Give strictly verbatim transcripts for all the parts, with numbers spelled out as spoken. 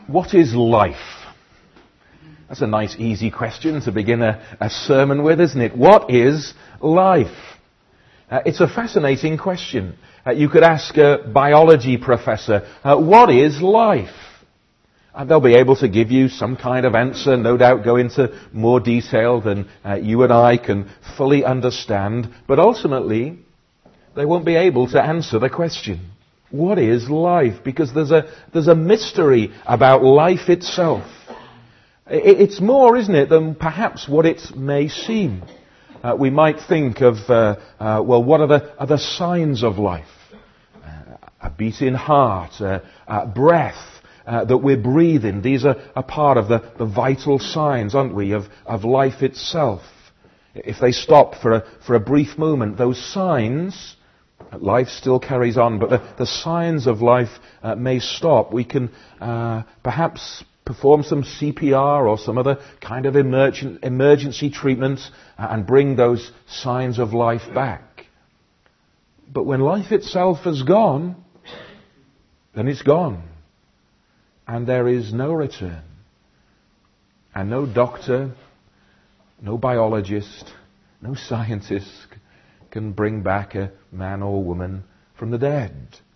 What is life? That's a nice, easy question to begin a, a sermon with, isn't it? What is life? Uh, it's a fascinating question. Uh, you could ask a biology professor, uh, what is life? And they'll be able to give you some kind of answer, no doubt go into more detail than uh, you and I can fully understand. But ultimately, they won't be able to answer the question. What is life? Because there's a, there's a mystery about life itself. It's more, isn't it, than perhaps what it may seem. Uh, we might think of, uh, uh, well, what are the, are the signs of life? Uh, a beating heart, uh, uh, breath uh, that we're breathing. These are a part of the, the vital signs, aren't we, of, of life itself. If they stop for a, for a brief moment, those signs, life still carries on, but the, the signs of life uh, may stop. We can uh, perhaps perform some C P R or some other kind of emergen- emergency treatment uh, and bring those signs of life back. But when life itself is gone, then it's gone. And there is no return. And no doctor, no biologist, no scientist can bring back a man or woman from the dead.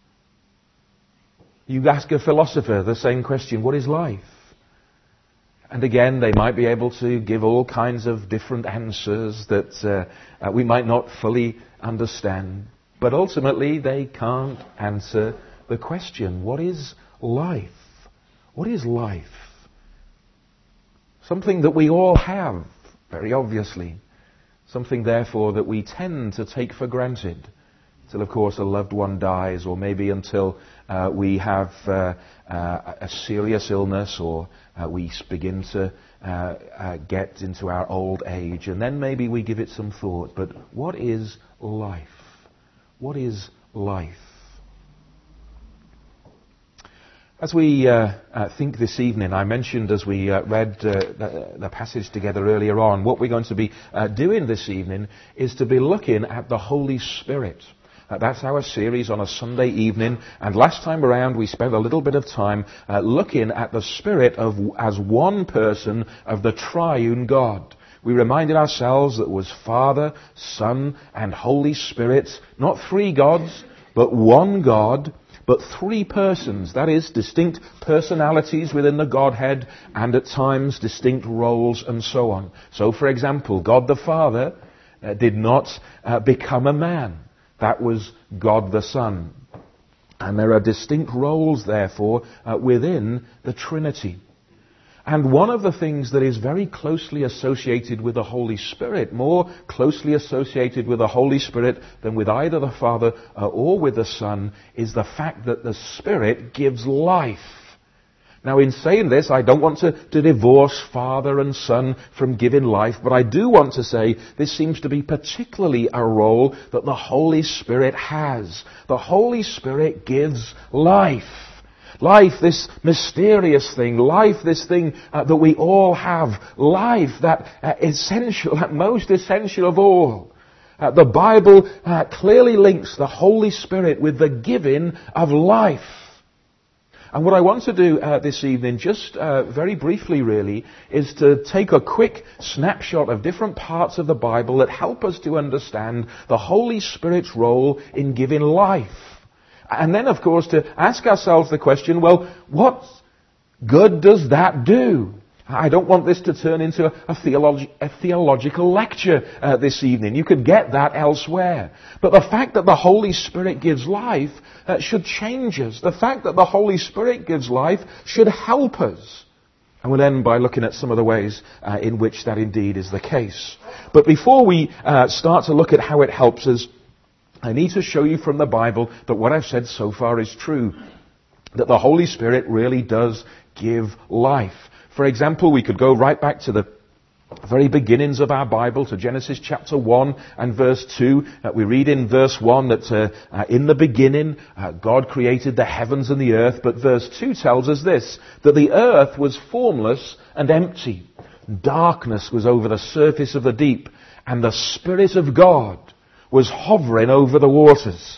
You ask a philosopher the same question, what is life? And again, they might be able to give all kinds of different answers that uh, uh, we might not fully understand. But ultimately, they can't answer the question, what is life? What is life? Something that we all have, very obviously. Something, therefore, that we tend to take for granted. Until, of course, a loved one dies, or maybe until uh, we have uh, uh, a serious illness, or uh, we begin to uh, uh, get into our old age, and then maybe we give it some thought. But what is life? What is life? As we uh, uh, think this evening, I mentioned as we uh, read uh, the, the passage together earlier on, what we're going to be uh, doing this evening is to be looking at the Holy Spirit. Uh, that's our series on a Sunday evening, and last time around we spent a little bit of time uh, looking at the Spirit of as one person of the triune God. We reminded ourselves that it was Father, Son, and Holy Spirit, not three gods, but one God, but three persons, that is, distinct personalities within the Godhead, and at times distinct roles and so on. So, for example, God the Father uh, did not uh, become a man. That was God the Son. And there are distinct roles, therefore, uh, within the Trinity. And one of the things that is very closely associated with the Holy Spirit, more closely associated with the Holy Spirit than with either the Father uh, or with the Son, is the fact that the Spirit gives life. Now, in saying this, I don't want to, to divorce Father and Son from giving life, but I do want to say this seems to be particularly a role that the Holy Spirit has. The Holy Spirit gives life. Life, this mysterious thing. Life, this thing uh, that we all have. Life, that uh, essential, that most essential of all. Uh, the Bible uh, clearly links the Holy Spirit with the giving of life. And what I want to do uh, this evening, just uh, very briefly really, is to take a quick snapshot of different parts of the Bible that help us to understand the Holy Spirit's role in giving life. And then, of course, to ask ourselves the question, well, what good does that do? I don't want this to turn into a, a, theologi- a theological lecture uh, this evening. You could get that elsewhere. But the fact that the Holy Spirit gives life uh, should change us. The fact that the Holy Spirit gives life should help us. And we'll end by looking at some of the ways uh, in which that indeed is the case. But before we uh, start to look at how it helps us, I need to show you from the Bible that what I've said so far is true. That the Holy Spirit really does give life. For example, we could go right back to the very beginnings of our Bible, to Genesis chapter one and verse two. Uh, we read in verse one that uh, uh, in the beginning uh, God created the heavens and the earth. But verse two tells us this, that the earth was formless and empty. Darkness was over the surface of the deep, and the Spirit of God was hovering over the waters.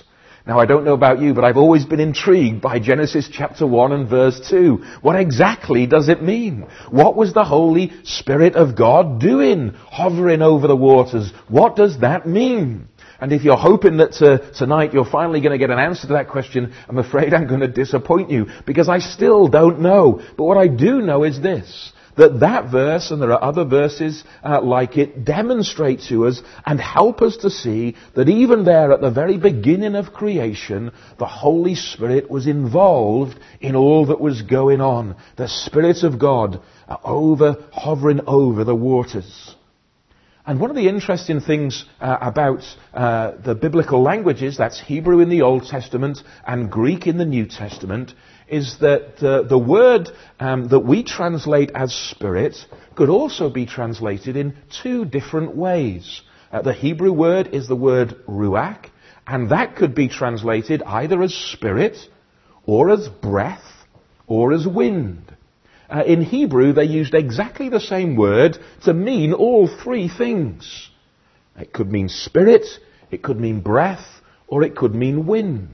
Now, I don't know about you, but I've always been intrigued by Genesis chapter one and verse two. What exactly does it mean? What was the Holy Spirit of God doing, hovering over the waters? What does that mean? And if you're hoping that uh, tonight you're finally going to get an answer to that question, I'm afraid I'm going to disappoint you, because I still don't know. But what I do know is this, that that verse, and there are other verses uh, like it, demonstrate to us and help us to see that even there at the very beginning of creation, the Holy Spirit was involved in all that was going on. The Spirit of God uh, over, hovering over the waters. And one of the interesting things uh, about uh, the biblical languages, that's Hebrew in the Old Testament and Greek in the New Testament, is that uh, the word um, that we translate as spirit could also be translated in two different ways. Uh, the Hebrew word is the word ruach, and that could be translated either as spirit, or as breath, or as wind. Uh, in Hebrew, they used exactly the same word to mean all three things. It could mean spirit, it could mean breath, or it could mean wind.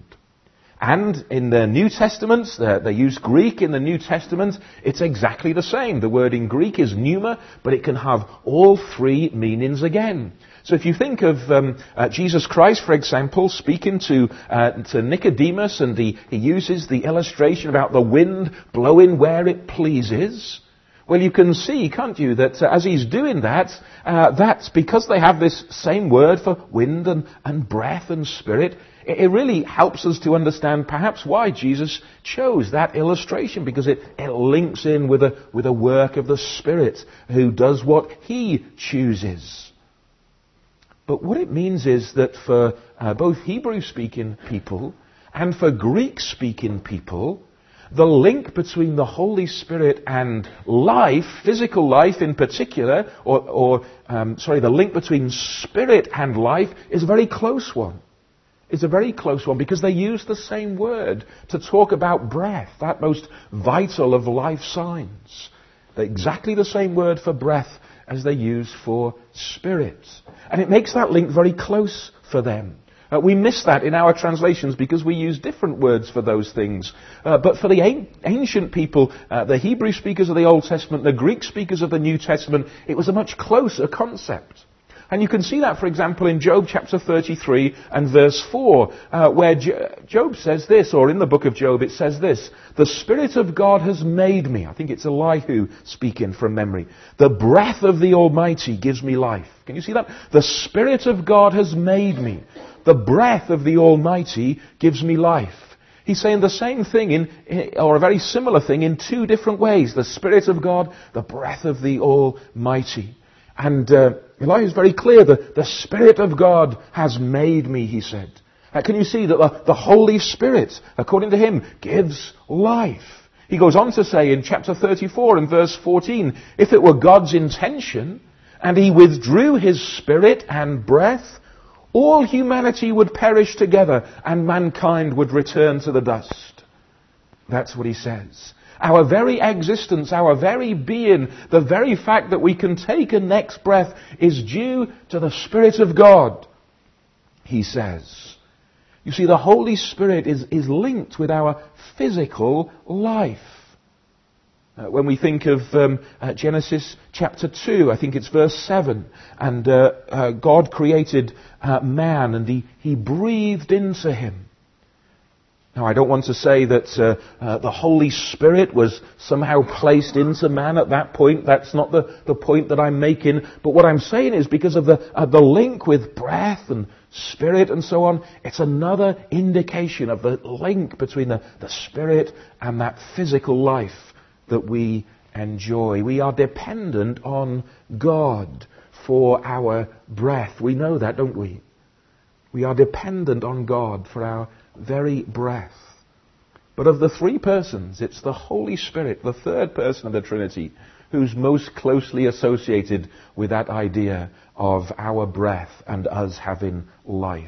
And in the New Testament, uh, they use Greek in the New Testament, it's exactly the same. The word in Greek is pneuma, but it can have all three meanings again. So if you think of um, uh, Jesus Christ, for example, speaking to uh, to Nicodemus, and he, he uses the illustration about the wind blowing where it pleases, well, you can see, can't you, that uh, as he's doing that, uh, that's because they have this same word for wind and, and breath and spirit. It really helps us to understand perhaps why Jesus chose that illustration, because it, it links in with a, with a work of the Spirit who does what He chooses. But what it means is that for uh, both Hebrew-speaking people and for Greek-speaking people, the link between the Holy Spirit and life, physical life in particular, or, or um, sorry, the link between spirit and life is a very close one. It's a very close one, because they use the same word to talk about breath, that most vital of life signs. They're exactly the same word for breath as they use for spirit. And it makes that link very close for them. Uh, we miss that in our translations because we use different words for those things. Uh, but for the an- ancient people, uh, the Hebrew speakers of the Old Testament, the Greek speakers of the New Testament, it was a much closer concept. And you can see that, for example, in Job chapter thirty-three and verse four, uh, where Jo- Job says this, or in the book of Job it says this, "The Spirit of God has made me." I think it's Elihu speaking from memory. "The breath of the Almighty gives me life." Can you see that? The Spirit of God has made me. The breath of the Almighty gives me life. He's saying the same thing, in, or a very similar thing, in two different ways. The Spirit of God, the breath of the Almighty. And uh, Elihu is very clear that the Spirit of God has made me, he said. Uh, can you see that the, the Holy Spirit, according to him, gives life? He goes on to say in chapter thirty-four and verse fourteen, "If it were God's intention, and he withdrew his Spirit and breath, all humanity would perish together, and mankind would return to the dust." That's what he says. Our very existence, our very being, the very fact that we can take a next breath is due to the Spirit of God, he says. You see, the Holy Spirit is, is linked with our physical life. Uh, when we think of um, uh, Genesis chapter two, I think it's verse seven, and uh, uh, God created uh, man, and he, he breathed into him. Now, I don't want to say that uh, uh, the Holy Spirit was somehow placed into man at that point. That's not the, the point that I'm making. But what I'm saying is, because of the uh, the link with breath and spirit and so on, it's another indication of the link between the, the spirit and that physical life that we enjoy. We are dependent on God for our breath. We know that, don't we? We are dependent on God for our very breath. But of the three persons, it's the Holy Spirit, the third person of the Trinity, who's most closely associated with that idea of our breath and us having life.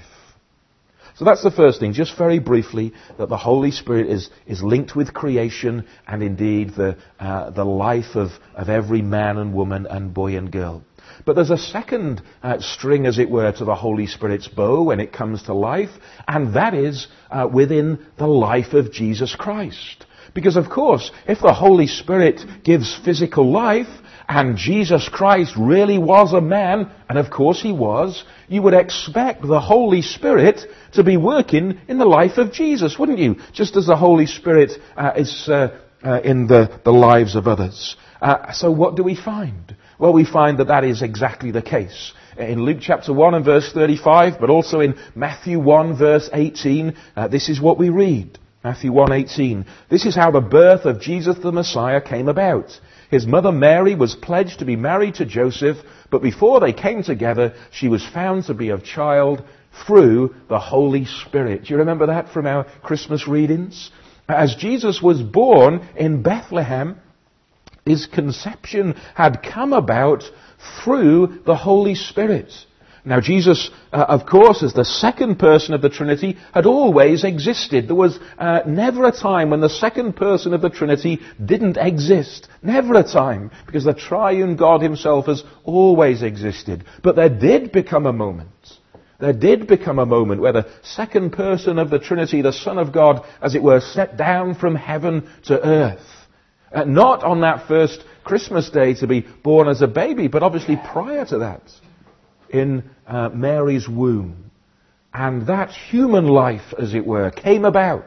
So that's the first thing, just very briefly, that the Holy Spirit is, is linked with creation and indeed the, uh, the life of, of every man and woman and boy and girl. But there's a second uh, string, as it were, to the Holy Spirit's bow when it comes to life, and that is uh, within the life of Jesus Christ. Because, of course, if the Holy Spirit gives physical life, and Jesus Christ really was a man, and of course he was, you would expect the Holy Spirit to be working in the life of Jesus, wouldn't you? Just as the Holy Spirit uh, is uh, uh, in the, the lives of others. Uh, so what do we find? Well, we find that that is exactly the case. In Luke chapter one and verse thirty-five, but also in Matthew one verse eighteen, uh, this is what we read. Matthew one eighteen. This is how the birth of Jesus the Messiah came about. His mother Mary was pledged to be married to Joseph, but before they came together, she was found to be of child through the Holy Spirit. Do you remember that from our Christmas readings? As Jesus was born in Bethlehem, his conception had come about through the Holy Spirit. Now, Jesus, uh, of course, as the second person of the Trinity, had always existed. There was uh, never a time when the second person of the Trinity didn't exist. Never a time, because the triune God himself has always existed. But there did become a moment. There did become a moment where the second person of the Trinity, the Son of God, as it were, stepped down from heaven to earth. Uh, not on that first Christmas day to be born as a baby, but obviously prior to that, in uh, Mary's womb. And that human life, as it were, came about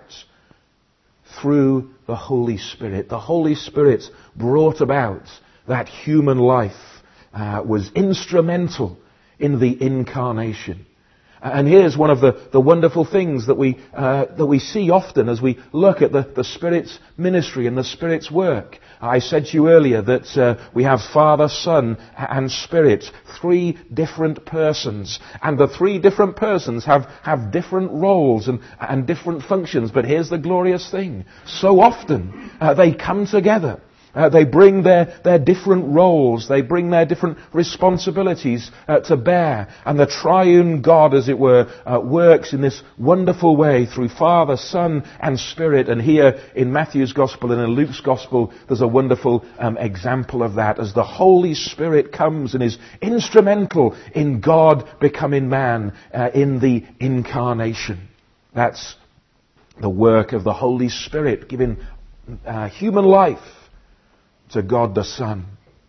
through the Holy Spirit. The Holy Spirit brought about that human life, uh, was instrumental in the incarnation. And here's one of the, the wonderful things that we uh, that we see often as we look at the, the Spirit's ministry and the Spirit's work. I said to you earlier that uh, we have Father, Son, and Spirit, three different persons. And the three different persons have, have different roles and, and different functions. But here's the glorious thing. So often uh, they come together. Uh, they bring their, their different roles, they bring their different responsibilities uh, to bear. And the triune God, as it were, uh, works in this wonderful way through Father, Son, and Spirit. And here in Matthew's Gospel and in Luke's Gospel, there's a wonderful um, example of that as the Holy Spirit comes and is instrumental in God becoming man uh, in the incarnation. That's the work of the Holy Spirit, giving uh, human life to God the Son.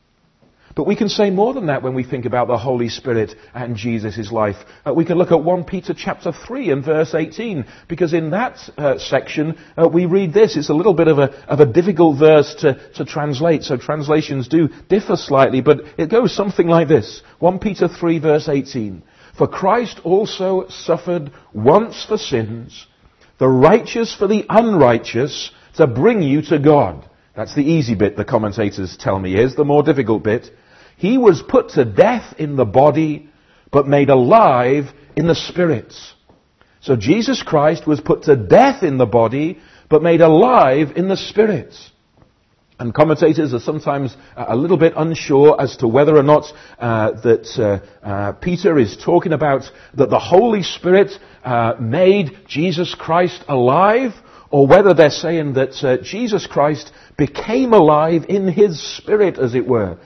But we can say more than that when we think about the Holy Spirit and Jesus' life. Uh, we can look at First Peter chapter three and verse eighteen, because in that uh, section uh, we read this. It's a little bit of a, of a difficult verse to, to translate, so translations do differ slightly, but it goes something like this. First Peter three verse eighteen. For Christ also suffered once for sins, the righteous for the unrighteous, to bring you to God. That's the easy bit, the commentators tell me. Here's the more difficult bit. He was put to death in the body, but made alive in the spirit. So Jesus Christ was put to death in the body, but made alive in the spirit. And commentators are sometimes a little bit unsure as to whether or not uh, that uh, uh, Peter is talking about that the Holy Spirit uh, made Jesus Christ alive, or whether they're saying that uh, Jesus Christ became alive in his spirit, as it were.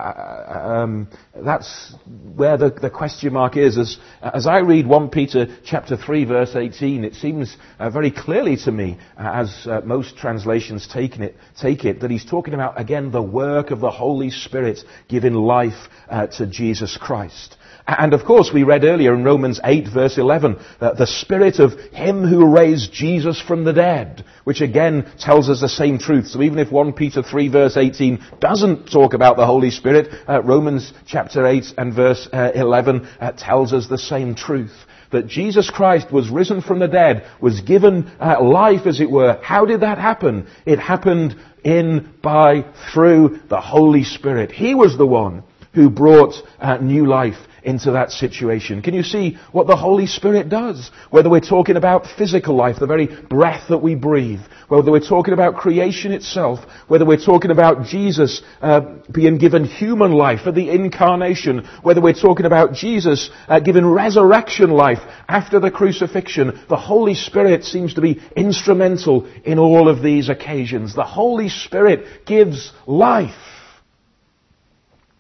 Uh, um, that's where the, the question mark is. As, as I read First Peter chapter three, verse eighteen, it seems uh, very clearly to me, uh, as uh, most translations take it, take it, that he's talking about, again, the work of the Holy Spirit giving life uh, to Jesus Christ. And of course, we read earlier in Romans eight, verse eleven, that the Spirit of Him who raised Jesus from the dead, which again tells us the same truth. So even if First Peter three, verse eighteen doesn't talk about the Holy Spirit, uh, Romans chapter eight and verse uh, eleven uh, tells us the same truth. That Jesus Christ was risen from the dead, was given uh, life, as it were. How did that happen? It happened in, by, through the Holy Spirit. He was the one who brought uh, new life into that situation. Can you see what the Holy Spirit does? Whether we're talking about physical life, the very breath that we breathe, whether we're talking about creation itself, whether we're talking about Jesus uh, being given human life for the incarnation, whether we're talking about Jesus uh, given resurrection life after the crucifixion, the Holy Spirit seems to be instrumental in all of these occasions. The Holy Spirit gives life.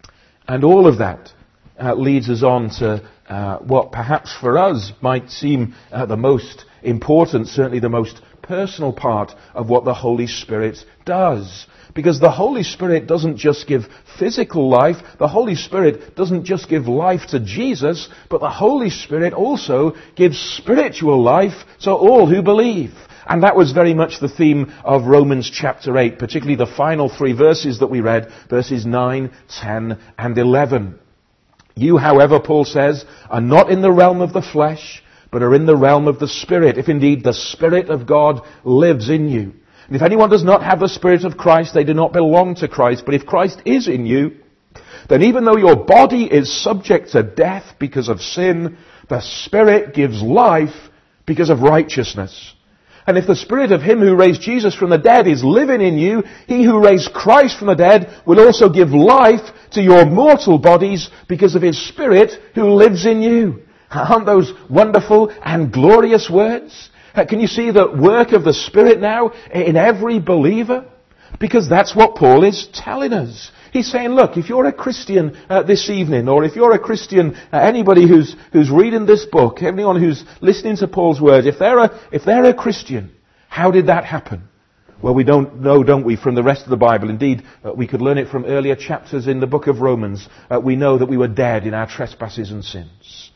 And all of that uh, leads us on to uh, what perhaps for us might seem uh, the most important, certainly the most personal part of what the Holy Spirit does. Because the Holy Spirit doesn't just give physical life, the Holy Spirit doesn't just give life to Jesus, but the Holy Spirit also gives spiritual life to all who believe. And that was very much the theme of Romans chapter eight, particularly the final three verses that we read, verses nine, ten, and eleven. You, however, Paul says, are not in the realm of the flesh, but are in the realm of the Spirit, if indeed the Spirit of God lives in you. And if anyone does not have the Spirit of Christ, they do not belong to Christ. But if Christ is in you, then even though your body is subject to death because of sin, the Spirit gives life because of righteousness. And if the Spirit of Him who raised Jesus from the dead is living in you, He who raised Christ from the dead will also give life to your mortal bodies because of His Spirit who lives in you. Aren't those wonderful and glorious words? Can you see the work of the Spirit now in every believer? Because that's what Paul is telling us. He's saying, look, if you're a Christian uh, this evening, or if you're a Christian, uh, anybody who's who's reading this book, anyone who's listening to Paul's words, if they're a, if they're a Christian, how did that happen? Well, we don't know, don't we, from the rest of the Bible. Indeed, uh, we could learn it from earlier chapters in the book of Romans. Uh, we know that we were dead in our trespasses and sins.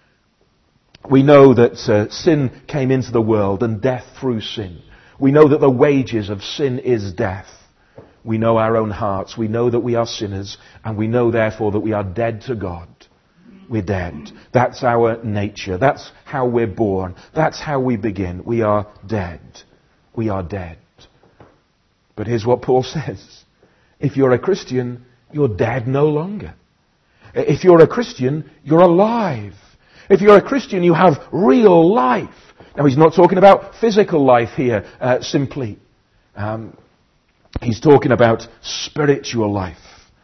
We know that uh, sin came into the world and death through sin. We know that the wages of sin is death. We know our own hearts. We know that we are sinners. And we know, therefore, that we are dead to God. We're dead. That's our nature. That's how we're born. That's how we begin. We are dead. We are dead. But here's what Paul says. If you're a Christian, you're dead no longer. If you're a Christian, you're alive. If you're a Christian, you have real life. Now, he's not talking about physical life here, uh, simply. Um, he's talking about spiritual life.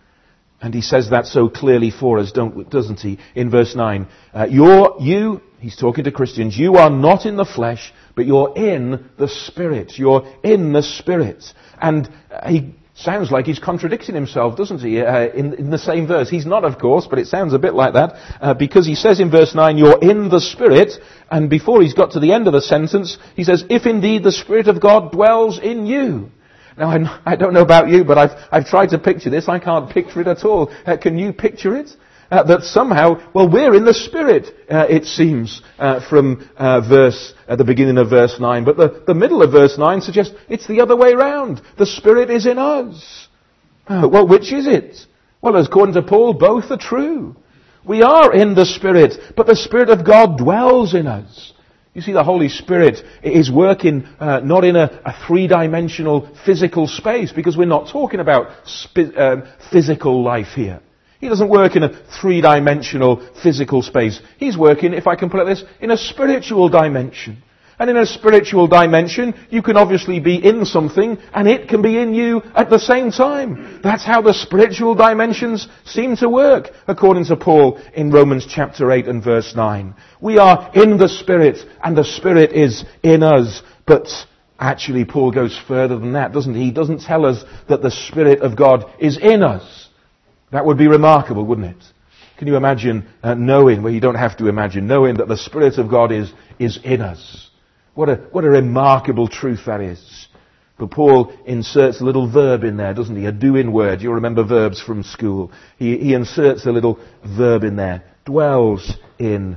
And he says that so clearly for us, don't, doesn't he? In verse nine, uh, you're, you, he's talking to Christians, you are not in the flesh, but you're in the Spirit. You're in the Spirit. And uh, he sounds like he's contradicting himself, doesn't he, uh, in, in the same verse. He's not, of course, but it sounds a bit like that, uh, because he says in verse nine, you're in the Spirit, and before he's got to the end of the sentence, he says, if indeed the Spirit of God dwells in you. Now, I'm, I don't know about you, but I've, I've tried to picture this. I can't picture it at all. Uh, can you picture it? Uh, that somehow, well, we're in the Spirit, uh, it seems, uh, from uh, verse, at the beginning of verse nine. But the, the middle of verse nine suggests it's the other way round. The Spirit is in us. Uh, well, which is it? Well, according to Paul, both are true. We are in the Spirit, but the Spirit of God dwells in us. You see, the Holy Spirit is working uh, not in a, a three-dimensional physical space, because we're not talking about sp- um, physical life here. He doesn't work in a three-dimensional physical space. He's working, if I can put it like this, in a spiritual dimension. And in a spiritual dimension, you can obviously be in something, and it can be in you at the same time. That's how the spiritual dimensions seem to work, according to Paul in Romans chapter eight and verse nine. We are in the Spirit, and the Spirit is in us. But actually, Paul goes further than that, doesn't he? He doesn't tell us that the Spirit of God is in us. That would be remarkable, wouldn't it? Can you imagine uh, knowing, well, you don't have to imagine, knowing that the Spirit of God is, is in us. What a, what a remarkable truth that is. But Paul inserts a little verb in there, doesn't he? A doing word. You'll remember verbs from school. He, he inserts a little verb in there. Dwells in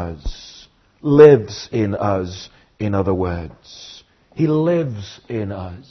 us. Lives in us, in other words. He lives in us.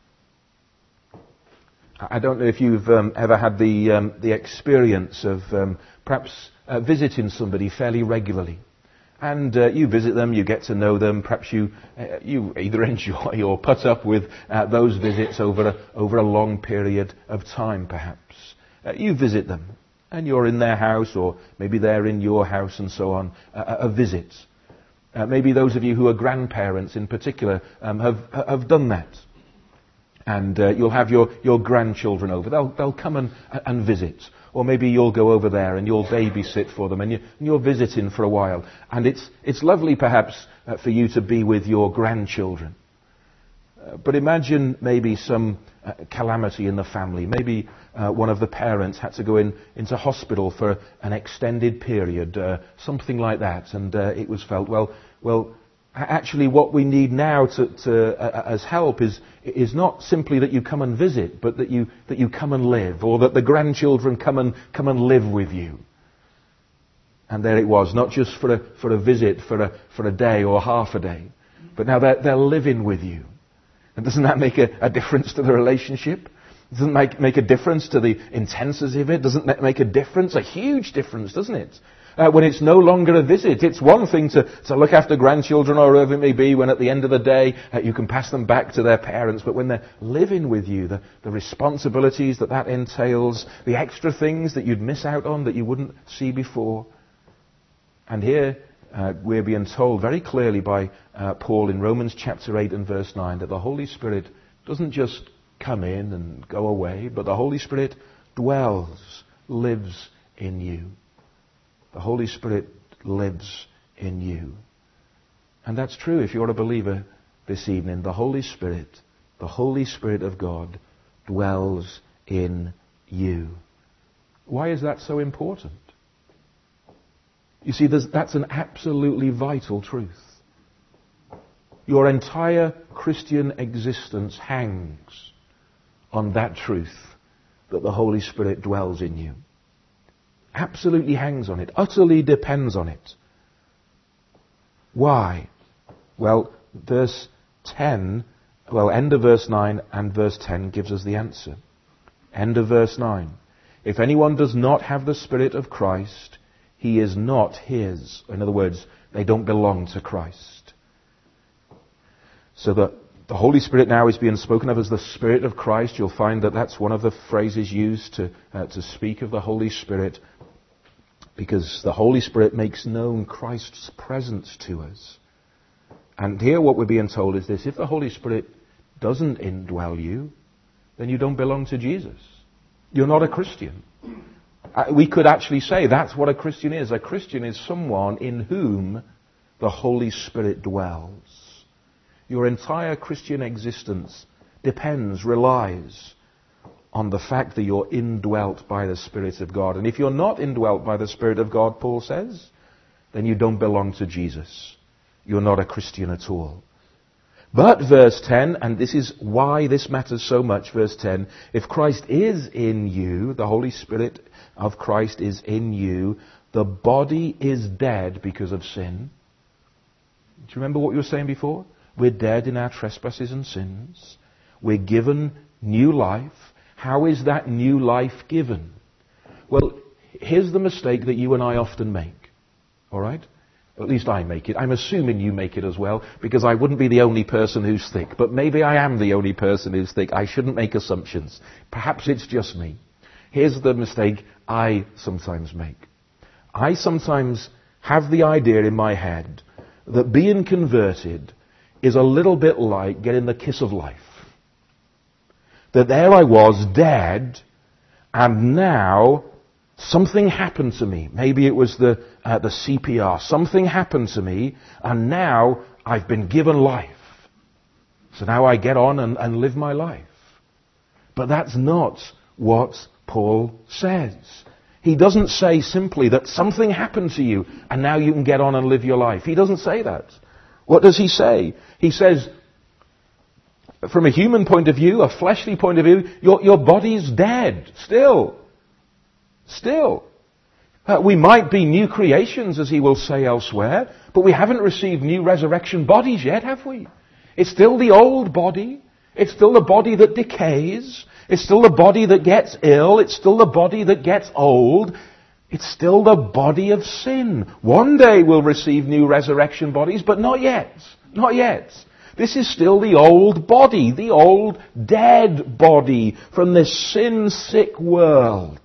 I don't know if you've um, ever had the um, the experience of um, perhaps uh, visiting somebody fairly regularly. And uh, you visit them, you get to know them, perhaps you uh, you either enjoy or put up with uh, those visits over a, over a long period of time, perhaps. Uh, you visit them, and you're in their house, or maybe they're in your house, and so on, uh, a visit. Uh, maybe those of you who are grandparents in particular um, have have done that. And uh, you'll have your, your grandchildren over. They'll they'll come and and visit. Or maybe you'll go over there and you'll babysit for them, and, you, and you're visiting for a while. And it's it's lovely, perhaps, uh, for you to be with your grandchildren. Uh, but imagine maybe some uh, calamity in the family. Maybe uh, one of the parents had to go in into hospital for an extended period, uh, something like that, and uh, it was felt, well, well, actually what we need now to, to uh, as help is is not simply that you come and visit, but that you that you come and live, or that the grandchildren come and come and live with you. And there it was, not just for a for a visit for a for a day or half a day, but now they're they're living with you. And doesn't that make a, a difference to the relationship? Doesn't make make a difference to the intensity of it? Doesn't that make a difference? A huge difference, doesn't it? Uh, when it's no longer a visit. It's one thing to, to look after grandchildren or whoever it may be, when at the end of the day uh, you can pass them back to their parents. But when they're living with you, the, the responsibilities that that entails, the extra things that you'd miss out on that you wouldn't see before. And here uh, we're being told very clearly by uh, Paul in Romans chapter eight and verse nine that the Holy Spirit doesn't just come in and go away, but the Holy Spirit dwells, lives in you. The Holy Spirit lives in you. And that's true if you're a believer this evening. The Holy Spirit, the Holy Spirit of God, dwells in you. Why is that so important? You see, that's an absolutely vital truth. Your entire Christian existence hangs on that truth, that the Holy Spirit dwells in you. Absolutely hangs on it, utterly depends on it. Why? Well, verse ten, well, end of verse nine and verse ten gives us the answer. End of verse nine. If anyone does not have the Spirit of Christ, he is not his. In other words, they don't belong to Christ. So the, the Holy Spirit now is being spoken of as the Spirit of Christ. You'll find that that's one of the phrases used to, uh, to speak of the Holy Spirit, because the Holy Spirit makes known Christ's presence to us. And here what we're being told is this: if the Holy Spirit doesn't indwell you, then you don't belong to Jesus. You're not a Christian. Uh, we could actually say that's what a Christian is. A Christian is someone in whom the Holy Spirit dwells. Your entire Christian existence depends, relies on the fact that you're indwelt by the Spirit of God. And if you're not indwelt by the Spirit of God, Paul says, then you don't belong to Jesus. You're not a Christian at all. But verse ten, and this is why this matters so much, verse ten, if Christ is in you, the Holy Spirit of Christ is in you, the body is dead because of sin. Do you remember what you were saying before? We're dead in our trespasses and sins. We're given new life. How is that new life given? Well, here's the mistake that you and I often make. All right? At least I make it. I'm assuming you make it as well, because I wouldn't be the only person who's thick. But maybe I am the only person who's thick. I shouldn't make assumptions. Perhaps it's just me. Here's the mistake I sometimes make. I sometimes have the idea in my head that being converted is a little bit like getting the kiss of life. That there I was, dead, and now something happened to me. Maybe it was the uh, the C P R. Something happened to me, and now I've been given life. So now I get on and, and live my life. But that's not what Paul says. He doesn't say simply that something happened to you, and now you can get on and live your life. He doesn't say that. What does he say? He says, from a human point of view, a fleshly point of view, your, your body's dead. Still. Still. Uh, we might be new creations, as he will say elsewhere, but we haven't received new resurrection bodies yet, have we? It's still the old body. It's still the body that decays. It's still the body that gets ill. It's still the body that gets old. It's still the body of sin. One day we'll receive new resurrection bodies, but not yet. Not yet. This is still the old body, the old dead body from this sin-sick world.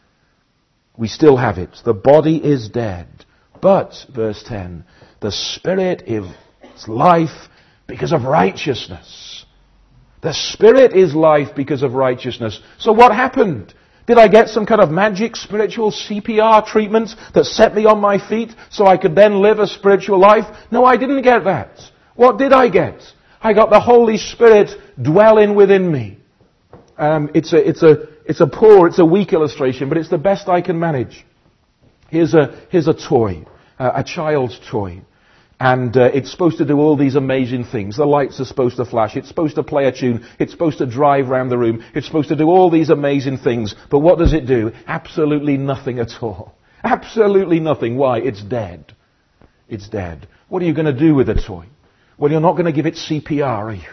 We still have it. The body is dead. But, verse ten, the Spirit is life because of righteousness. The Spirit is life because of righteousness. So what happened? Did I get some kind of magic spiritual C P R treatment that set me on my feet so I could then live a spiritual life? No, I didn't get that. What did I get? I got the Holy Spirit dwelling within me. Um, it's a, it's a, it's a poor, it's a weak illustration, but it's the best I can manage. Here's a, here's a toy, uh, a child's toy. And uh, it's supposed to do all these amazing things. The lights are supposed to flash. It's supposed to play a tune. It's supposed to drive around the room. It's supposed to do all these amazing things. But what does it do? Absolutely nothing at all. Absolutely nothing. Why? It's dead. It's dead. What are you going to do with a toy? Well, you're not going to give it C P R, are you?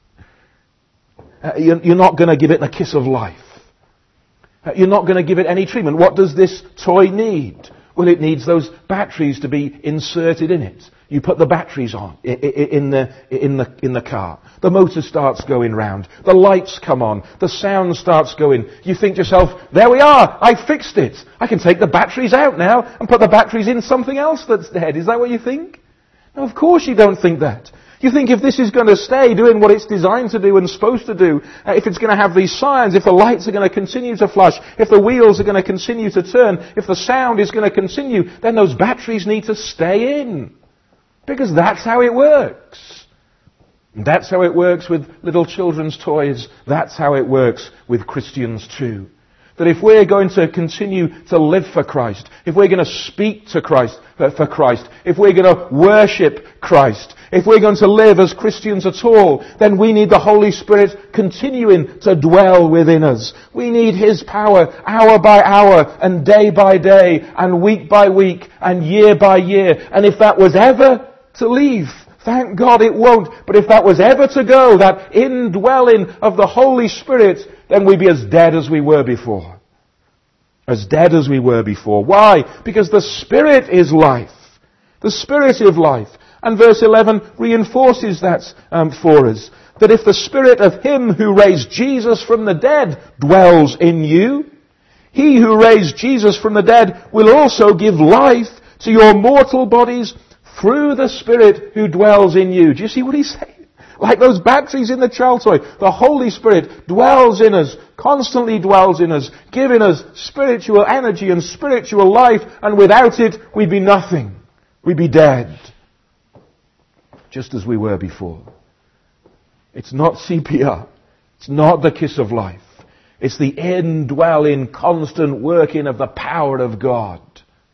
Uh, you're, you're not going to give it a kiss of life. Uh, you're not going to give it any treatment. What does this toy need? Well, it needs those batteries to be inserted in it. You put the batteries on in the, in the, in the car. The motor starts going round. The lights come on. The sound starts going. You think to yourself, there we are. I fixed it. I can take the batteries out now and put the batteries in something else that's dead. Is that what you think? No, of course you don't think that. You think if this is going to stay doing what it's designed to do and supposed to do, uh, if it's going to have these signs, if the lights are going to continue to flash, if the wheels are going to continue to turn, if the sound is going to continue, then those batteries need to stay in. Because that's how it works. And that's how it works with little children's toys. That's how it works with Christians too. That if we're going to continue to live for Christ, if we're going to speak to Christ, uh, for Christ, if we're going to worship Christ, if we're going to live as Christians at all, then we need the Holy Spirit continuing to dwell within us. We need His power hour by hour and day by day and week by week and year by year. And if that was ever to leave, thank God it won't. But if that was ever to go, that indwelling of the Holy Spirit, then we'd be as dead as we were before. As dead as we were before. Why? Because the Spirit is life. The Spirit of life. And verse eleven reinforces that um, for us. That if the Spirit of Him who raised Jesus from the dead dwells in you, He who raised Jesus from the dead will also give life to your mortal bodies through the Spirit who dwells in you. Do you see what he's saying? Like those batteries in the child toy. The Holy Spirit dwells in us, constantly dwells in us, giving us spiritual energy and spiritual life, and without it, we'd be nothing. We'd be dead. Just as we were before. It's not C P R. It's not the kiss of life. It's the indwelling, constant working of the power of God.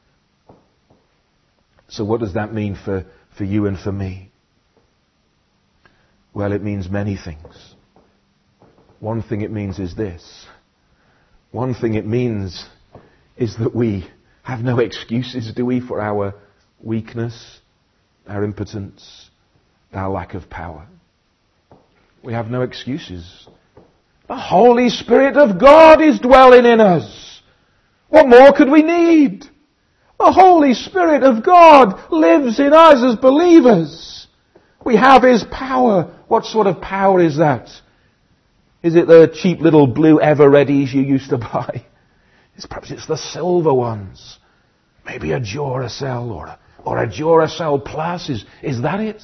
So what does that mean for, for you and for me? Well, it means many things. One thing it means is this. One thing it means is that we have no excuses, do we, for our weakness, our impotence, our lack of power. We have no excuses. The Holy Spirit of God is dwelling in us. What more could we need? The Holy Spirit of God lives in us as believers. We have His power. What sort of power is that? Is it the cheap little blue Ever-Readies you used to buy? It's perhaps it's the silver ones. Maybe a Duracell or a, or a Duracell Plus. Is, is that it?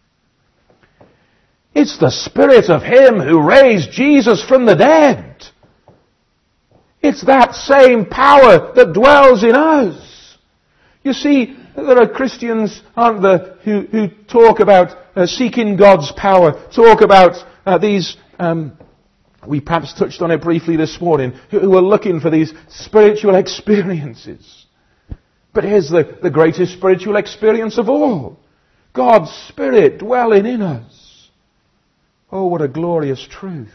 It's the Spirit of Him who raised Jesus from the dead. It's that same power that dwells in us. You see, there are Christians, aren't there, who, who talk about uh, seeking God's power, talk about uh, these, um, we perhaps touched on it briefly this morning, who, who are looking for these spiritual experiences. But here's the, the greatest spiritual experience of all. God's Spirit dwelling in us. Oh, what a glorious truth.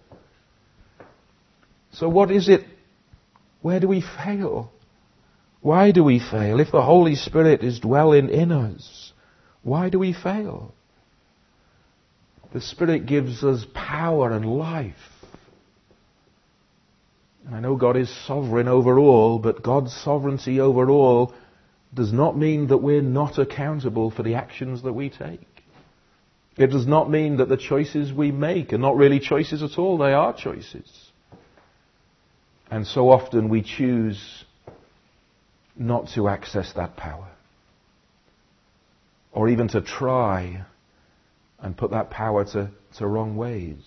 So what is it? Where do we fail? Why do we fail? If the Holy Spirit is dwelling in us, why do we fail? The Spirit gives us power and life. And I know God is sovereign over all, but God's sovereignty over all does not mean that we're not accountable for the actions that we take. It does not mean that the choices we make are not really choices at all. They are choices. And so often we choose not to access that power. Or even to try and put that power to, to wrong ways.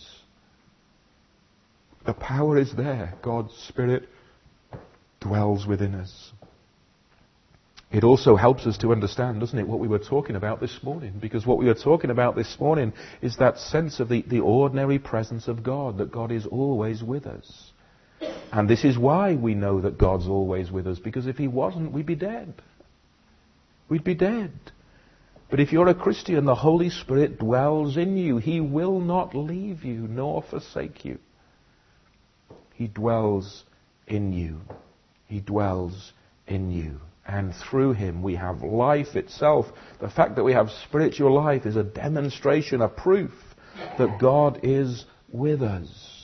The power is there. God's Spirit dwells within us. It also helps us to understand, doesn't it, what we were talking about this morning? Because what we were talking about this morning is that sense of the, the ordinary presence of God, that God is always with us. And this is why we know that God's always with us, because if he wasn't, we'd be dead. We'd be dead. But if you're a Christian, the Holy Spirit dwells in you. He will not leave you nor forsake you. He dwells in you. He dwells in you. And through him we have life itself. The fact that we have spiritual life is a demonstration, a proof that God is with us.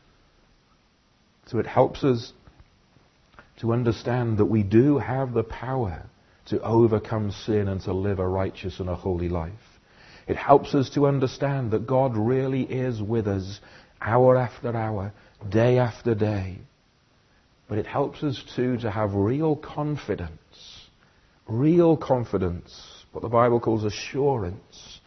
So it helps us to understand that we do have the power to overcome sin and to live a righteous and a holy life. It helps us to understand that God really is with us hour after hour, day after day. But it helps us too to have real confidence, real confidence, what the Bible calls assurance,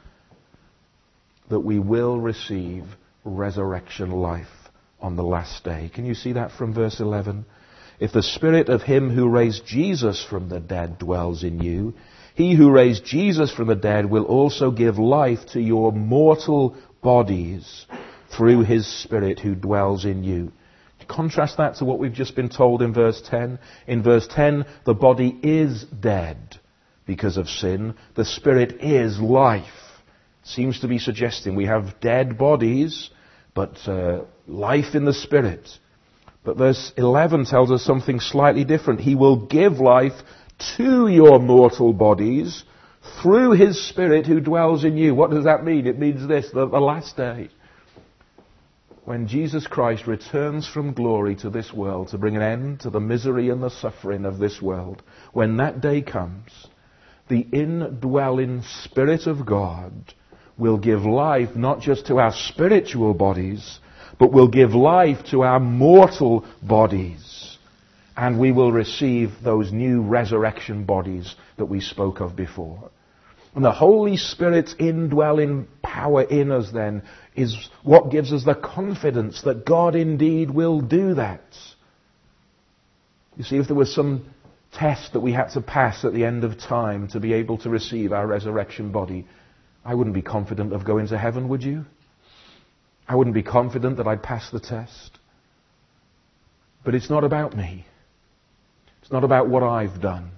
that we will receive resurrection life on the last day. Can you see that from verse eleven? If the Spirit of him who raised Jesus from the dead dwells in you, he who raised Jesus from the dead will also give life to your mortal bodies through his Spirit who dwells in you. Contrast that to what we've just been told in verse ten. In verse ten, the body is dead because of sin. The Spirit is life. Seems to be suggesting we have dead bodies, but uh, life in the Spirit. But verse eleven tells us something slightly different. He will give life to your mortal bodies through his Spirit who dwells in you. What does that mean? It means this, the, the last day, when Jesus Christ returns from glory to this world to bring an end to the misery and the suffering of this world, when that day comes, the indwelling Spirit of God will give life not just to our spiritual bodies, but will give life to our mortal bodies. And we will receive those new resurrection bodies that we spoke of before. And the Holy Spirit's indwelling power in us then is what gives us the confidence that God indeed will do that. You see, if there was some test that we had to pass at the end of time to be able to receive our resurrection body, I wouldn't be confident of going to heaven, would you? I wouldn't be confident that I'd pass the test. But it's not about me. It's not about what I've done.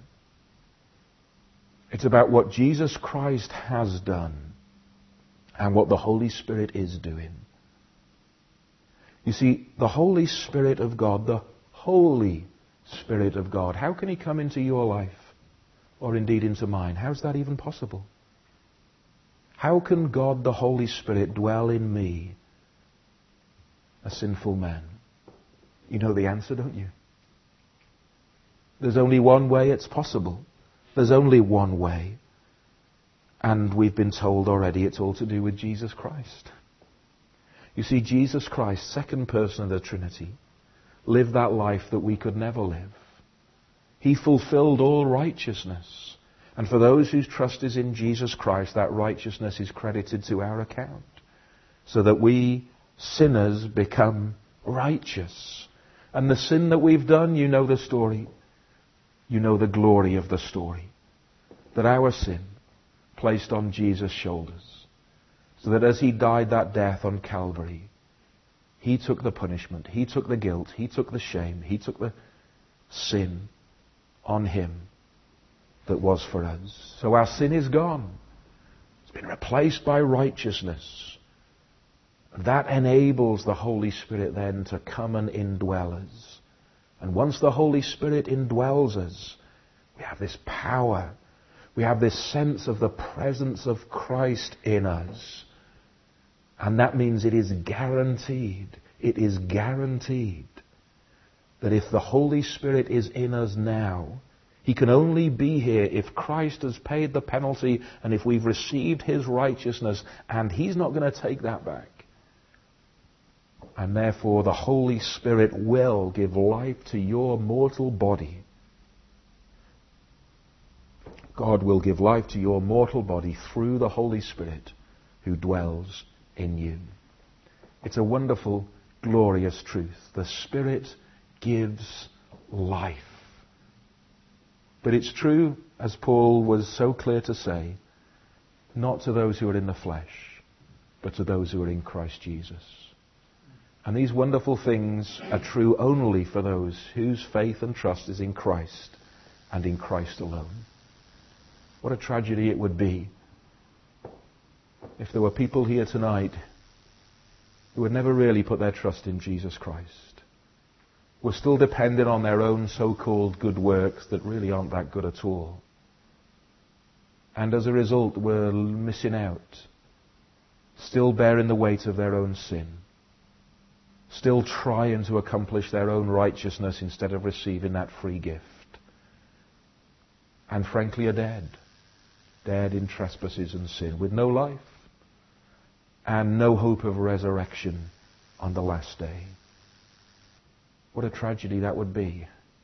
It's about what Jesus Christ has done and what the Holy Spirit is doing. You see, the Holy Spirit of God, the Holy Spirit of God, how can he come into your life or indeed into mine? How's that even possible? How can God, the Holy Spirit, dwell in me, a sinful man? You know the answer, don't you? There's only one way it's possible. There's only one way. And we've been told already it's all to do with Jesus Christ. You see, Jesus Christ, second person of the Trinity, lived that life that we could never live. He fulfilled all righteousness. And for those whose trust is in Jesus Christ, that righteousness is credited to our account. So that we sinners become righteous. And the sin that we've done, you know the story. You know the glory of the story. That our sin placed on Jesus' shoulders. So that as he died that death on Calvary, he took the punishment, he took the guilt, he took the shame, he took the sin on him that was for us. So our sin is gone. It's been replaced by righteousness. That enables the Holy Spirit then to come and indwell us. And once the Holy Spirit indwells us, we have this power. We have this sense of the presence of Christ in us. And that means it is guaranteed, it is guaranteed that if the Holy Spirit is in us now, he can only be here if Christ has paid the penalty and if we've received his righteousness, and he's not going to take that back. And therefore the Holy Spirit will give life to your mortal body. God will give life to your mortal body through the Holy Spirit who dwells in you. It's a wonderful, glorious truth. The Spirit gives life. But it's true, as Paul was so clear to say, not to those who are in the flesh, but to those who are in Christ Jesus. And these wonderful things are true only for those whose faith and trust is in Christ and in Christ alone. What a tragedy it would be if there were people here tonight who had never really put their trust in Jesus Christ, were still dependent on their own so-called good works that really aren't that good at all, and as a result were missing out, still bearing the weight of their own sin, still trying to accomplish their own righteousness instead of receiving that free gift, and frankly are dead, dead in trespasses and sin, with no life and no hope of resurrection on the last day. What a tragedy that would be.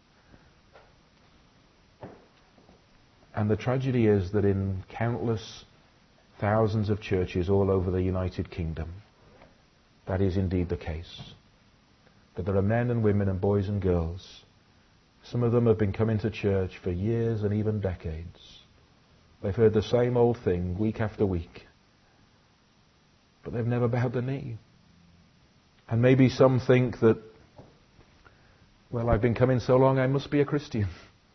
And the tragedy is that in countless thousands of churches all over the United Kingdom, that is indeed the case. That there are men and women and boys and girls, some of them have been coming to church for years and even decades. They've heard the same old thing week after week, but they've never bowed the knee. And maybe some think that, well, I've been coming so long, I must be a Christian.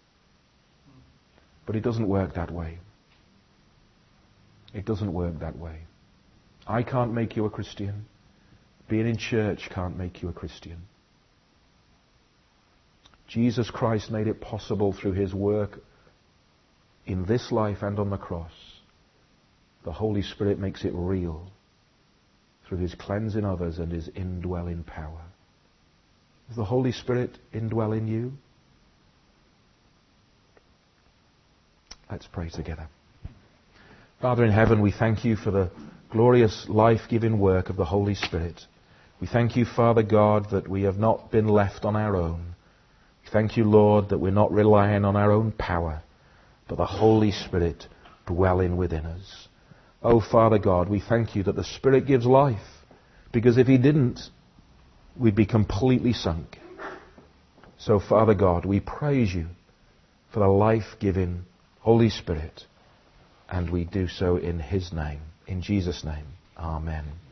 But it doesn't work that way. It doesn't work that way. I can't make you a Christian. Being in church can't make you a Christian. Jesus Christ made it possible through his work in this life and on the cross. The Holy Spirit makes it real through his cleansing others and his indwelling power. Does the Holy Spirit indwell in you? Let's pray together. Father in heaven, we thank you for the glorious life-giving work of the Holy Spirit. We thank you, Father God, that we have not been left on our own. We thank you, Lord, that we're not relying on our own power, but the Holy Spirit dwelling within us. Oh, Father God, we thank you that the Spirit gives life, because if he didn't, we'd be completely sunk. So, Father God, we praise you for the life-giving Holy Spirit, and we do so in his name, in Jesus' name. Amen.